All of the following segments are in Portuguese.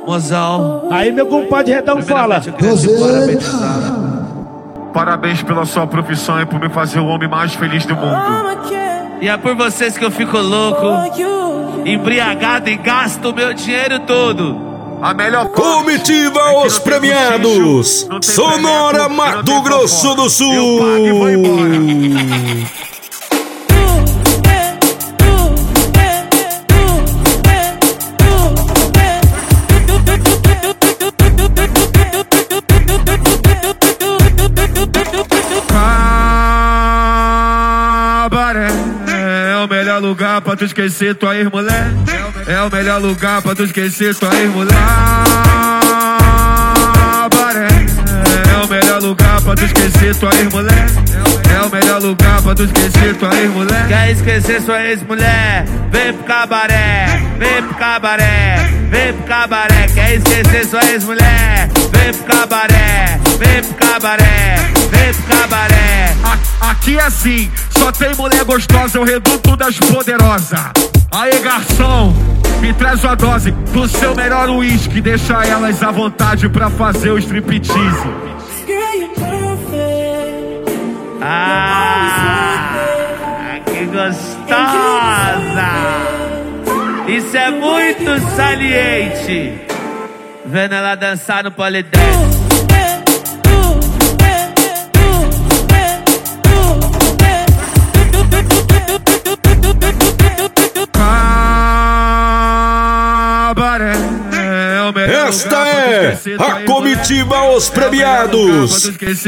Mozão. Aí meu compadre Redão fala. Parabéns pela sua profissão e por me fazer o homem mais feliz do mundo. E é por vocês que eu fico louco, embriagado e gasto o meu dinheiro todo. A melhor Comitiva Os Premiados, Sonora, Mato Grosso do Sul. Eu pago e vou embora. Cabaré é o melhor lugar pra tu esquecer tua ex-mulher. É o melhor lugar pra tu esquecer tua ex-mulher. Cabaré é o melhor lugar pra tu esquecer tua ex-mulher. É o melhor lugar pra tu esquecer tua ex-mulher. Quer esquecer sua ex-mulher? Vem pro cabaré, vem pro cabaré, vem pro cabaré. Quer esquecer sua ex-mulher? Vem pro cabaré, vem pro cabaré, vem pro cabaré. Aqui é assim, só tem mulher gostosa, é o reduto das poderosas. Aê, garçom, me traz uma dose do seu melhor uísque. Deixa elas à vontade pra fazer o striptease. Que gostosa! Isso é muito saliente. Vendo ela dançar no polidense. Esta é a Comitiva Os Premiados.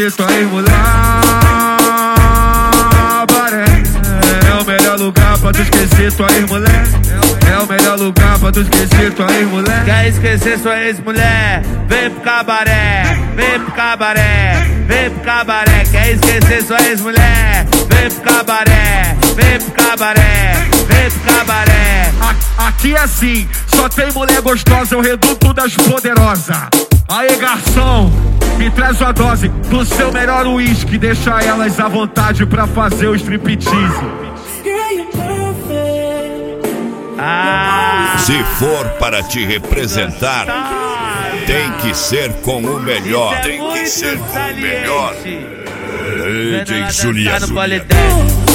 É o melhor lugar pra tu esquecer tua ex-mulher. É o melhor lugar pra tu esquecer tua ex-mulher. Quer esquecer sua ex-mulher? Vem pro cabaré, vem pro cabaré, vem pro cabaré. Quer esquecer sua ex-mulher? Vem pro cabaré, vem pro cabaré, vem pro cabaré. Aqui é assim, só tem mulher gostosa, é o reduto das poderosas. Aê, garçom, me traz uma dose do seu melhor uísque. Deixa elas à vontade pra fazer o striptease. Se for para te representar, tem que ser com o melhor. Tem que ser com o melhor. DJ Juliano.